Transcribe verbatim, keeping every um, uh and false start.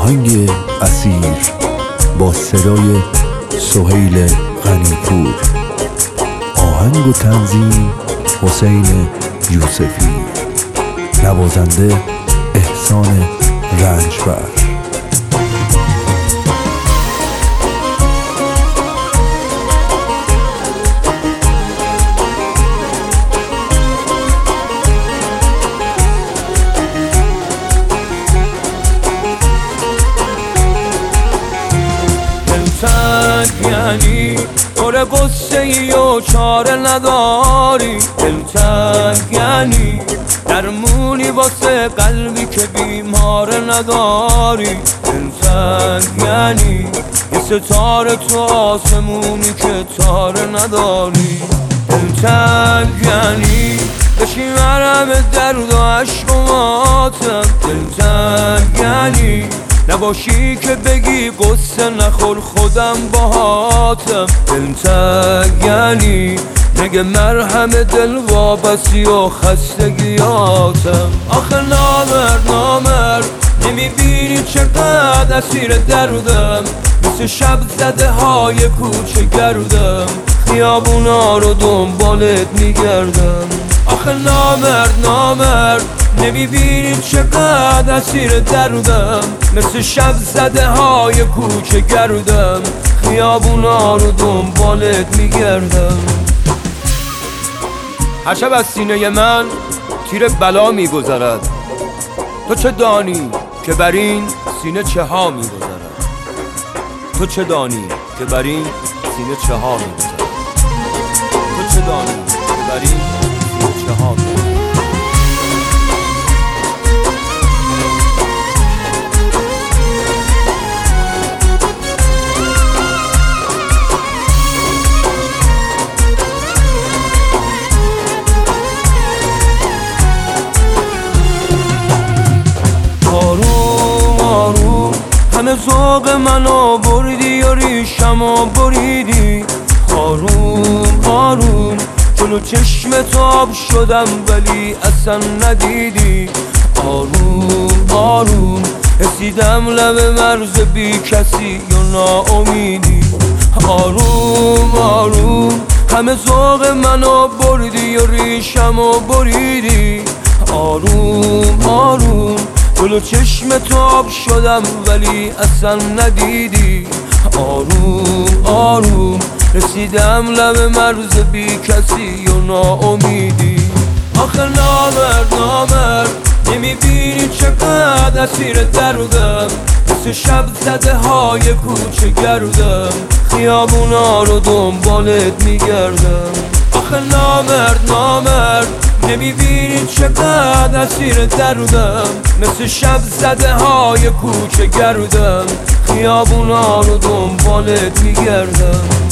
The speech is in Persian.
آهنگ اسیر با صدای سهیل غنی‌پور، آهنگ و تنظیم حسین یوسفی، نوازنده احسان رنجبر. دلتنگ یعنی پر قصه ای و چاره نداری، دلتنگ یعنی درمونی واسه قلبی که بیماره نداری، دلتنگ یعنی یه ستاره تو آسمونی که تاره نداری، دلتنگ یعنی بشی مرهم درد و عشق و ماتم، دلتنگ یعنی نباشی که بگی قصه نخور خودم باهاتم، دلتنگ یعنی نگه مرهم دل وابستی و خستگیاتم. آخه نامر نامر نمیبینی چقدر اسیر دردم، مثل شب زده های کوچه گردم، خیابونا رو دنبالت میگردم. آخه نامرد نامرد نمیبینی چقدر اسیر دردم، مثل شب زده های کوچه گردم، خیابونا رو دنبالت میگردم. هر شب از سینه من تیر بلا میگذرد، تو چه دانی که بر این سینه چه ها میگذرد، تو چه دانی که بر این سینه چه ها میگذرد، تو چه دانی که بر این سینه چه ها میگذرد. همه ذوق منو بردی و ریشمو بریدی، آروم آروم جلو چشم آب شدم ولی اصلا ندیدی، آروم آروم رسیدم لب مرز بی کسی یا ناامیدی، آروم آروم همه ذوق منو بردی و ریشمو بریدی، آروم آروم جلو چشم آب شدم ولی اصلا ندیدی، آروم آروم رسیدم لب مرز بی کسی و ناامیدی. آخه نامرد نامرد نمیبینی چقدر اسیر دردم، مثل شب زده های کوچه گردم، خیابونا رو دنبالت میگردم. آخه نامرد نامرد نمیبینی چقدر اسیر دردم، مثل شب زده های کوچه گردم، خیابونا رو دنبالت میگردم.